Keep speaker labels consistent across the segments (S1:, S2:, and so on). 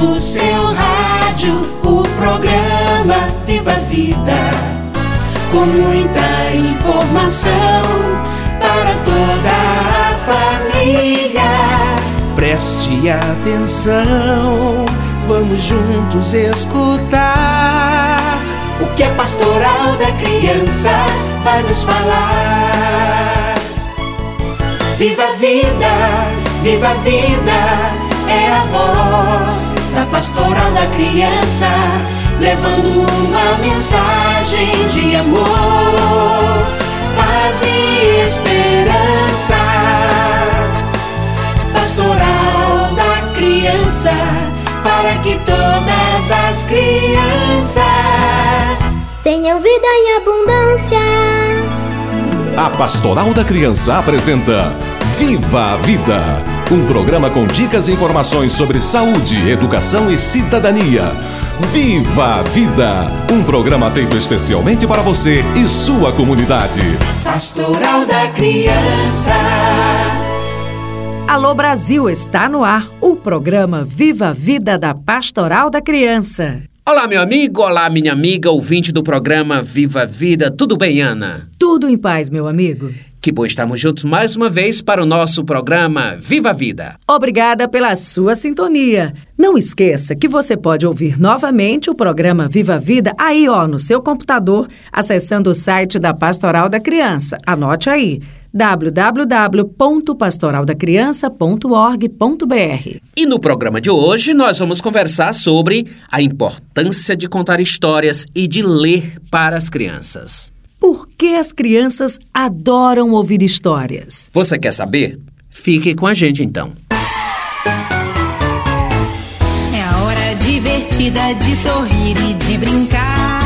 S1: no seu rádio o programa Viva a Vida, com muita informação para toda a família.
S2: Preste atenção, vamos juntos escutar
S1: o que a Pastoral da Criança vai nos falar. Viva a vida, viva a vida, é a voz da Pastoral da Criança, levando uma mensagem de amor, paz e esperança. Pastoral da Criança, para que todas as crianças
S3: tenham vida em abundância.
S4: A Pastoral da Criança apresenta Viva a Vida, um programa com dicas e informações sobre saúde, educação e cidadania. Viva a Vida, um programa feito especialmente para você e sua comunidade.
S1: Pastoral da Criança.
S5: Alô Brasil, está no ar o programa Viva a Vida da Pastoral da Criança.
S2: Olá, meu amigo, olá, minha amiga, ouvinte do programa Viva a Vida. Tudo bem, Ana?
S5: Tudo em paz, meu amigo.
S2: Que bom estarmos juntos mais uma vez para o nosso programa Viva a Vida.
S5: Obrigada pela sua sintonia. Não esqueça que você pode ouvir novamente o programa Viva a Vida aí, no seu computador, acessando o site da Pastoral da Criança. Anote aí, www.pastoraldacriança.org.br.
S2: E no programa de hoje nós vamos conversar sobre a importância de contar histórias e de ler para as crianças.
S5: Por que as crianças adoram ouvir histórias?
S2: Você quer saber? Fique com a gente então.
S6: É a hora divertida de sorrir e de brincar,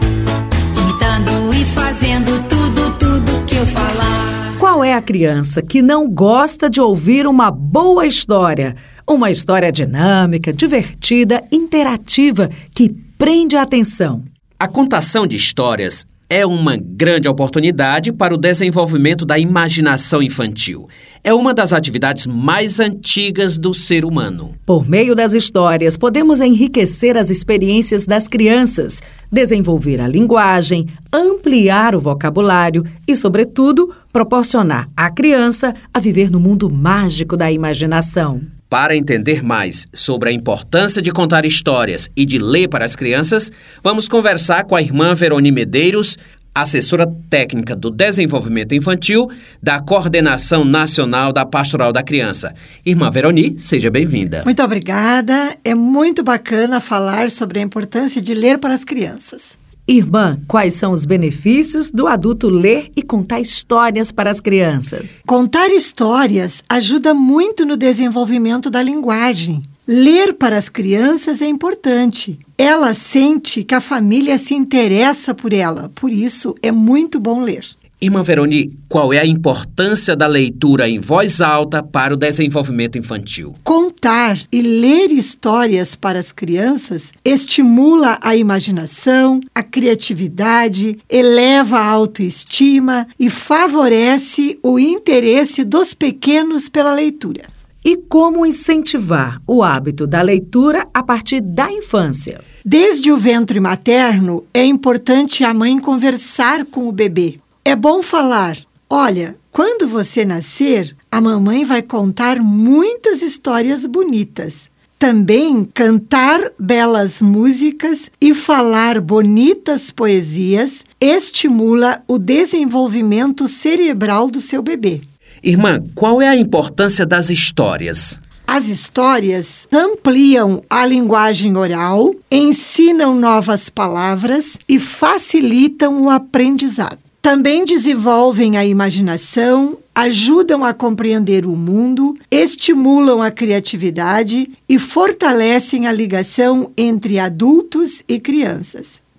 S6: imitando e fazendo tudo que eu falar.
S5: Qual é a criança que não gosta de ouvir uma boa história? Uma história dinâmica, divertida, interativa, que prende a atenção.
S2: A contação de histórias é uma grande oportunidade para o desenvolvimento da imaginação infantil. É uma das atividades mais antigas do ser humano.
S5: Por meio das histórias, podemos enriquecer as experiências das crianças, desenvolver a linguagem, ampliar o vocabulário e, sobretudo, proporcionar à criança a viver no mundo mágico da imaginação.
S2: Para entender mais sobre a importância de contar histórias e de ler para as crianças, vamos conversar com a irmã Veroni Medeiros, assessora técnica do desenvolvimento infantil da Coordenação Nacional da Pastoral da Criança. Irmã Veroni, seja bem-vinda.
S7: Muito obrigada. É muito bacana falar sobre a importância de ler para as crianças.
S5: Irmã, quais são os benefícios do adulto ler e contar histórias para as crianças?
S7: Contar histórias ajuda muito no desenvolvimento da linguagem. Ler para as crianças é importante. Ela sente que a família se interessa por ela, por isso é muito bom ler.
S2: Irmã Veroni, qual é a importância da leitura em voz alta para o desenvolvimento infantil?
S7: Contar e ler histórias para as crianças estimula a imaginação, a criatividade, eleva a autoestima e favorece o interesse dos pequenos pela leitura.
S5: E como incentivar o hábito da leitura a partir da infância?
S7: Desde o ventre materno, é importante a mãe conversar com o bebê. É bom falar: olha, quando você nascer, a mamãe vai contar muitas histórias bonitas. Também cantar belas músicas e falar bonitas poesias estimula o desenvolvimento cerebral do seu bebê.
S2: Irmã, qual é a importância das histórias?
S7: As histórias ampliam a linguagem oral, ensinam novas palavras e facilitam o aprendizado. Também desenvolvem a imaginação, ajudam a compreender o mundo, estimulam a criatividade e fortalecem a ligação entre adultos e crianças.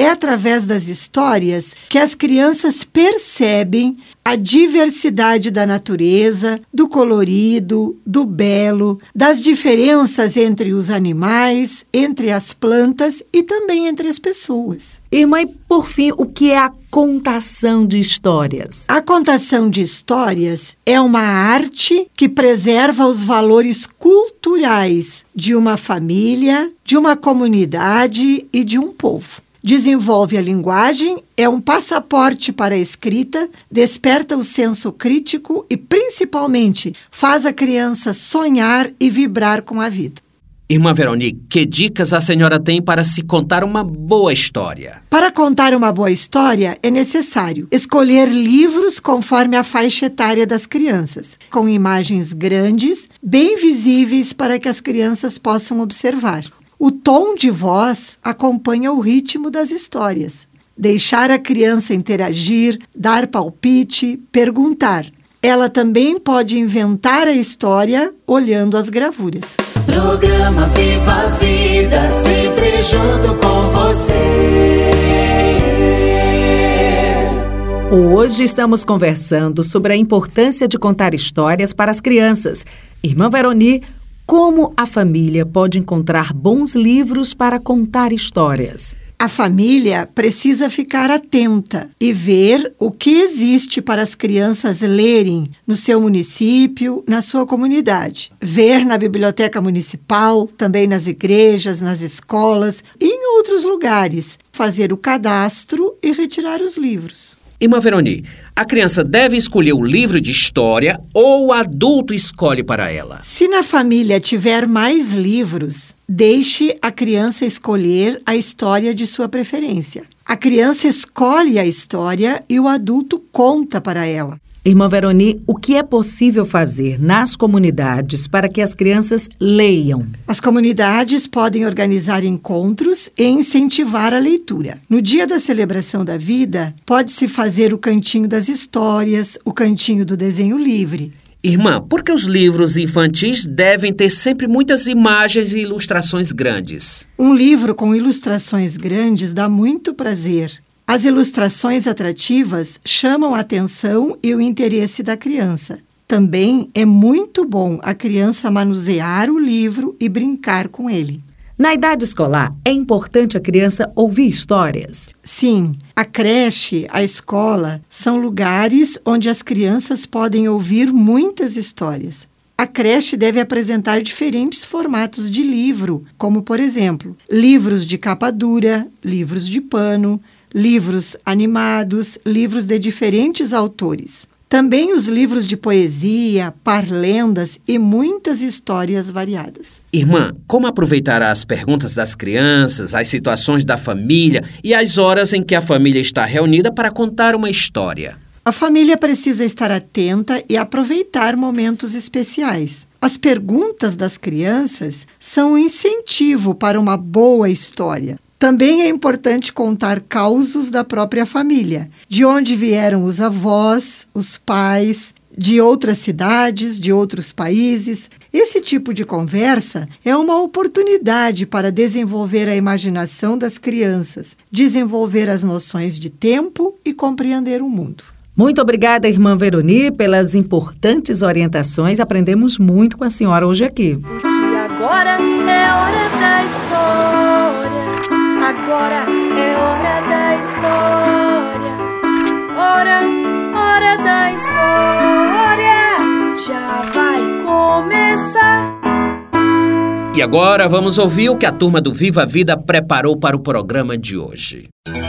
S7: É através das histórias que as crianças percebem a diversidade da natureza, do colorido, do belo, das diferenças entre os animais, entre as plantas e também entre as pessoas.
S5: Irmã, e por fim, o que é a contação de histórias?
S7: A contação de histórias é uma arte que preserva os valores culturais de uma família, de uma comunidade e de um povo. Desenvolve a linguagem, é um passaporte para a escrita, desperta o senso crítico e, principalmente, faz a criança sonhar e vibrar com a vida.
S2: Irmã Veronique, que dicas a senhora tem para se contar uma boa história?
S7: Para contar uma boa história, é necessário escolher livros conforme a faixa etária das crianças, com imagens grandes, bem visíveis para que as crianças possam observar. O tom de voz acompanha o ritmo das histórias. Deixar a criança interagir, dar palpite, perguntar. Ela também pode inventar a história olhando as gravuras.
S1: Programa Viva a Vida, sempre junto com você.
S5: Hoje estamos conversando sobre a importância de contar histórias para as crianças. Irmã Veronique, como a família pode encontrar bons livros para contar histórias?
S7: A família precisa ficar atenta e ver o que existe para as crianças lerem no seu município, na sua comunidade. Ver na biblioteca municipal, também nas igrejas, nas escolas e em outros lugares. Fazer o cadastro e retirar os livros.
S2: Irmã Veronique, a criança deve escolher o livro de história ou o adulto escolhe para ela?
S7: Se na família tiver mais livros, deixe a criança escolher a história de sua preferência. A criança escolhe a história e o adulto conta para ela.
S5: Irmã Veronique, o que é possível fazer nas comunidades para que as crianças leiam?
S7: As comunidades podem organizar encontros e incentivar a leitura. No dia da celebração da vida, pode-se fazer o cantinho das histórias, o cantinho do desenho livre.
S2: Irmã, por que os livros infantis devem ter sempre muitas imagens e ilustrações grandes?
S7: Um livro com ilustrações grandes dá muito prazer. As ilustrações atrativas chamam a atenção e o interesse da criança. Também é muito bom a criança manusear o livro e brincar com ele.
S5: Na idade escolar, é importante a criança ouvir histórias?
S7: Sim, a creche, a escola, são lugares onde as crianças podem ouvir muitas histórias. A creche deve apresentar diferentes formatos de livro, como, por exemplo, livros de capa dura, livros de pano, livros animados, livros de diferentes autores. Também os livros de poesia, parlendas e muitas histórias variadas.
S2: Irmã, como aproveitar as perguntas das crianças, as situações da família e as horas em que a família está reunida para contar uma história?
S7: A família precisa estar atenta e aproveitar momentos especiais. As perguntas das crianças são um incentivo para uma boa história. Também é importante contar causos da própria família, de onde vieram os avós, os pais, de outras cidades, de outros países. Esse tipo de conversa é uma oportunidade para desenvolver a imaginação das crianças, desenvolver as noções de tempo e compreender o mundo.
S5: Muito obrigada, irmã Veronique, pelas importantes orientações. Aprendemos muito com a senhora hoje aqui.
S3: Porque agora é hora da história. Agora é hora da história. Hora da história. Já vai começar.
S2: E agora vamos ouvir o que a turma do Viva a Vida preparou para o programa de hoje.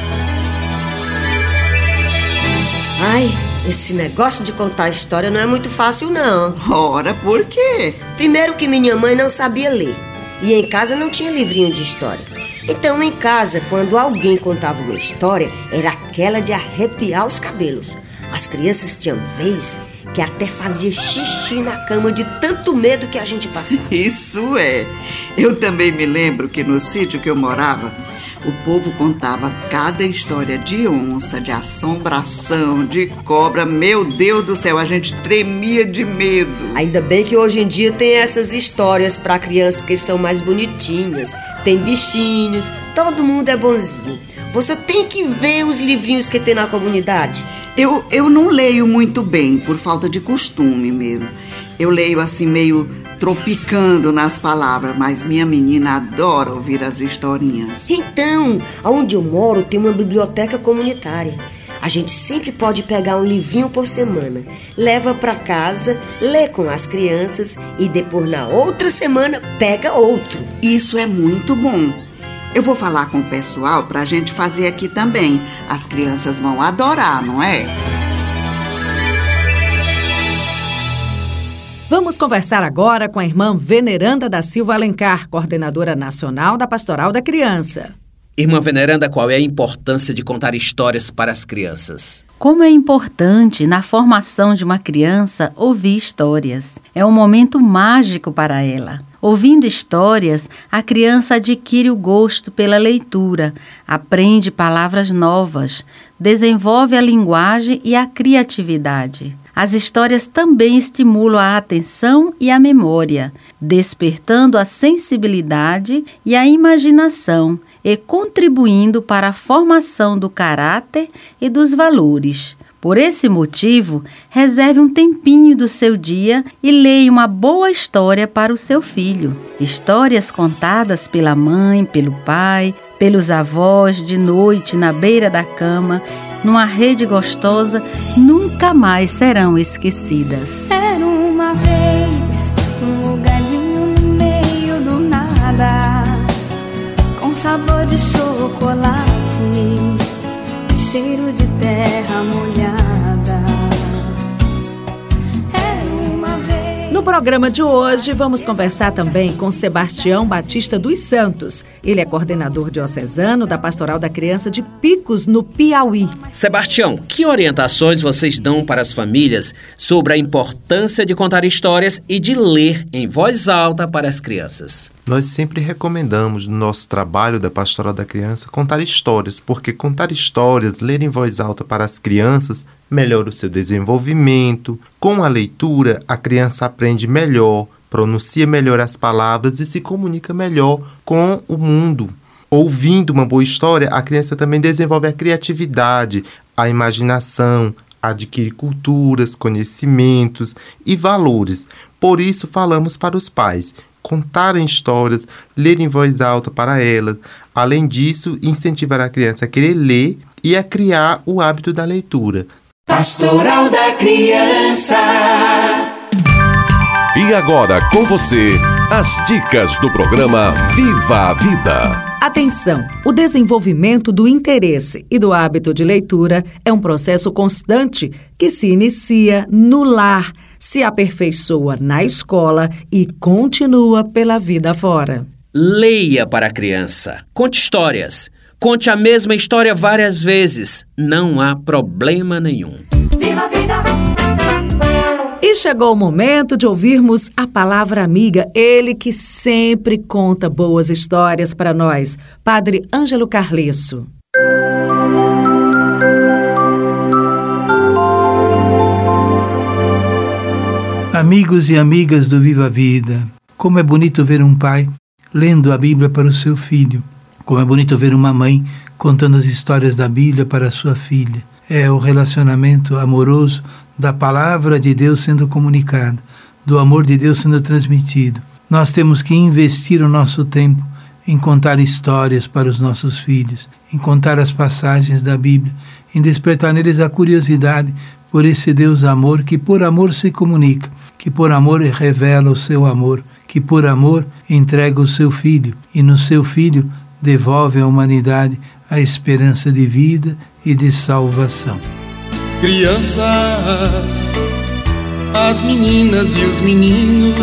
S8: Ai, esse negócio de contar história não é muito fácil, não.
S9: Ora, por quê?
S8: Primeiro que minha mãe não sabia ler. E em casa não tinha livrinho de história. Então, em casa, quando alguém contava uma história, era aquela de arrepiar os cabelos. As crianças tinham vez que até fazia xixi na cama de tanto medo que a gente passava.
S9: Isso é. Eu também me lembro que no sítio que eu morava, o povo contava cada história de onça, de assombração, de cobra. Meu Deus do céu, a gente tremia de medo.
S8: Ainda bem que hoje em dia tem essas histórias para crianças que são mais bonitinhas. Tem bichinhos, todo mundo é bonzinho. Você tem que ver os livrinhos que tem na comunidade.
S9: Eu não leio muito bem, por falta de costume mesmo. Eu leio assim meio tropicando nas palavras, mas minha menina adora ouvir as historinhas.
S8: Então, onde eu moro tem uma biblioteca comunitária. A gente sempre pode pegar um livrinho por semana, leva para casa, lê com as crianças e depois na outra semana pega outro.
S9: Isso é muito bom. Eu vou falar com o pessoal para a gente fazer aqui também. As crianças vão adorar, não é?
S5: Vamos conversar agora com a irmã Veneranda da Silva Alencar, coordenadora nacional da Pastoral da Criança.
S2: Irmã Veneranda, qual é a importância de contar histórias para as crianças?
S10: Como é importante na formação de uma criança ouvir histórias. É um momento mágico para ela. Ouvindo histórias, a criança adquire o gosto pela leitura, aprende palavras novas, desenvolve a linguagem e a criatividade. As histórias também estimulam a atenção e a memória, despertando a sensibilidade e a imaginação e contribuindo para a formação do caráter e dos valores. Por esse motivo, reserve um tempinho do seu dia e leia uma boa história para o seu filho. Histórias contadas pela mãe, pelo pai, pelos avós, de noite, na beira da cama, numa rede gostosa, nunca mais serão esquecidas.
S3: Era uma vez um lugarzinho no meio do nada, com sabor de chocolate, cheiro de terra molhada.
S5: No programa de hoje, vamos conversar também com Sebastião Batista dos Santos. Ele é coordenador diocesano da Pastoral da Criança de Picos, no Piauí.
S2: Sebastião, que orientações vocês dão para as famílias sobre a importância de contar histórias e de ler em voz alta para as crianças?
S11: Nós sempre recomendamos no nosso trabalho da Pastoral da Criança contar histórias, porque contar histórias, ler em voz alta para as crianças, melhora o seu desenvolvimento. Com a leitura, a criança aprende melhor, pronuncia melhor as palavras e se comunica melhor com o mundo. Ouvindo uma boa história, a criança também desenvolve a criatividade, a imaginação, adquire culturas, conhecimentos e valores. Por isso, falamos para os pais contarem histórias, ler em voz alta para elas. Além disso, incentivar a criança a querer ler e a criar o hábito da leitura.
S1: Pastoral da Criança.
S4: E agora com você, as dicas do programa Viva a Vida.
S5: Atenção! O desenvolvimento do interesse e do hábito de leitura é um processo constante que se inicia no lar, se aperfeiçoa na escola e continua pela vida fora.
S2: Leia para a criança. Conte histórias. Conte a mesma história várias vezes. Não há problema nenhum.
S1: Viva a vida!
S5: E chegou o momento de ouvirmos a palavra amiga, ele que sempre conta boas histórias para nós, Padre Ângelo Carlesso.
S12: Amigos e amigas do Viva a Vida, como é bonito ver um pai lendo a Bíblia para o seu filho. Como é bonito ver uma mãe contando as histórias da Bíblia para a sua filha. É o relacionamento amoroso da palavra de Deus sendo comunicada, do amor de Deus sendo transmitido. Nós temos que investir o nosso tempo em contar histórias para os nossos filhos, em contar as passagens da Bíblia, em despertar neles a curiosidade por esse Deus amor que por amor se comunica, que por amor revela o seu amor, que por amor entrega o seu Filho e no seu Filho devolve à humanidade a esperança de vida e de salvação.
S13: Crianças, as meninas e os meninos,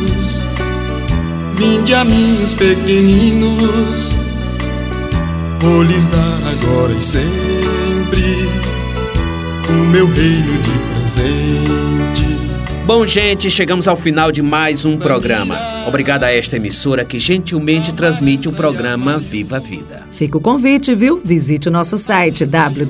S13: vinde a mim os pequeninos, vou lhes dar agora e sempre o meu reino de presente.
S2: Bom, gente, chegamos ao final de mais um programa. Obrigado a esta emissora que gentilmente transmite o programa Viva a Vida.
S5: Fica o convite, viu? Visite o nosso site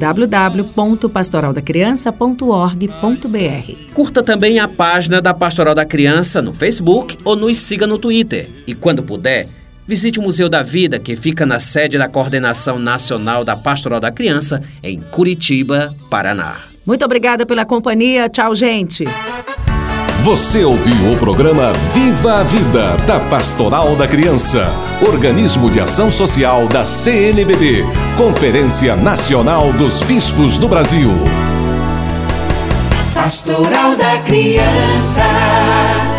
S5: www.pastoraldacriança.org.br.
S2: Curta também a página da Pastoral da Criança no Facebook ou nos siga no Twitter. E quando puder, Visite o Museu da Vida, que fica na sede da Coordenação Nacional da Pastoral da Criança, em Curitiba, Paraná.
S5: Muito obrigada pela companhia. Tchau, gente.
S4: Você ouviu o programa Viva a Vida, da Pastoral da Criança, organismo de ação social da CNBB, Conferência Nacional dos Bispos do Brasil.
S1: Pastoral da Criança.